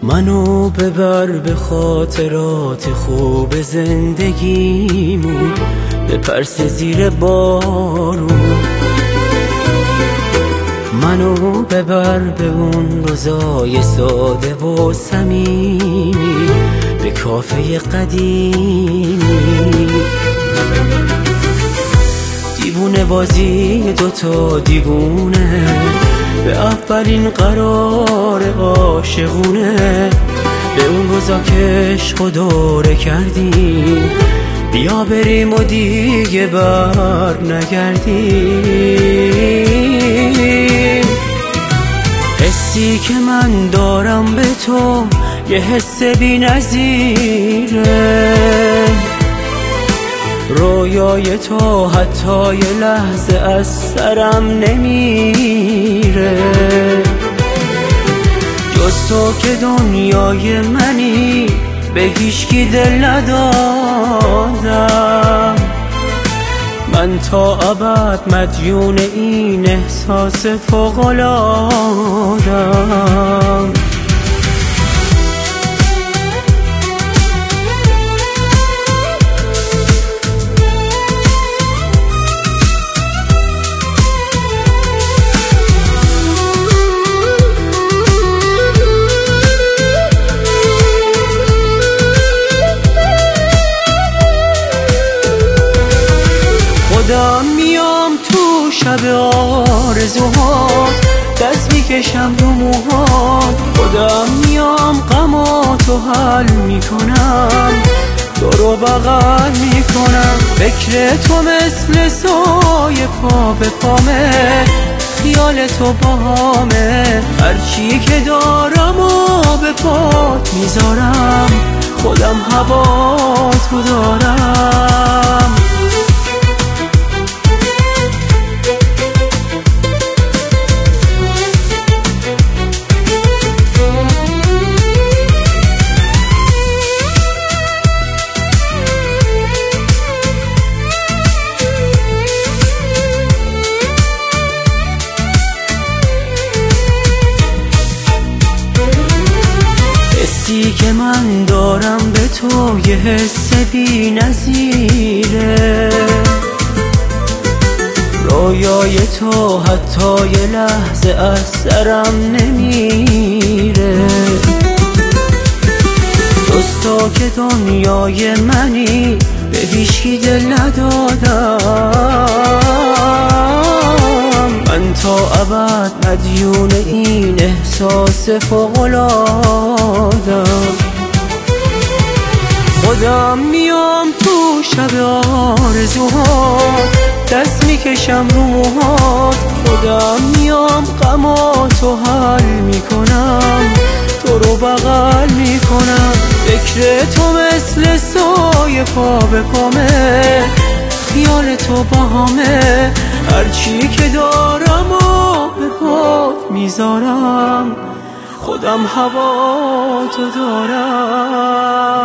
منو ببر به خاطرات خوب زندگیمون، به پرس زیر بارون. منو ببر به اون روزای ساده و صمیمی، به کافه قدیمی. دیوونه بازی دوتا دیوونه، به اولین قرار عاشقونه. به اون روزا که عشق و دوره کردیم، بیا بریم و دیگه بر نگردیم. حسی که من دارم به تو یه حس بی نظیره، رویای تو حتی یه لحظه از سرم نمیره. جز تو که دنیای منی، به هیچکی دل ندادم. من تا ابد مدیون این احساس فوق‌العاده‌ام. خودم میام تو شب آرزوهات، دست میکشم رو موهات. خودم میام غماتو حل میکنم، تو رو بغل میکنم. فکر تو مثل سایه پا به پامه، خیال تو باهامه. هرچی که دارم و به پات میذارم، خودم هوا تو دارم. حسی که من دارم به تو یه حس بی نظیره، رویای تو حتی یه لحظه از سرم نمیره. جز تو که دنیای منی، به هیچکی دل ندادم. من تا ابد مدیون این احساس فوق‌العاده‌ام. خودم میام تو شب آرزوهات، دست میکشم رو موهات. خودم میام غماتو حل میکنم، تو رو بغل میکنم. فکر تو مثل سایه پا به پامه، خیال تو باهامه. هرچی که دارم و به پات میذارم، خودم هوا تو دارم.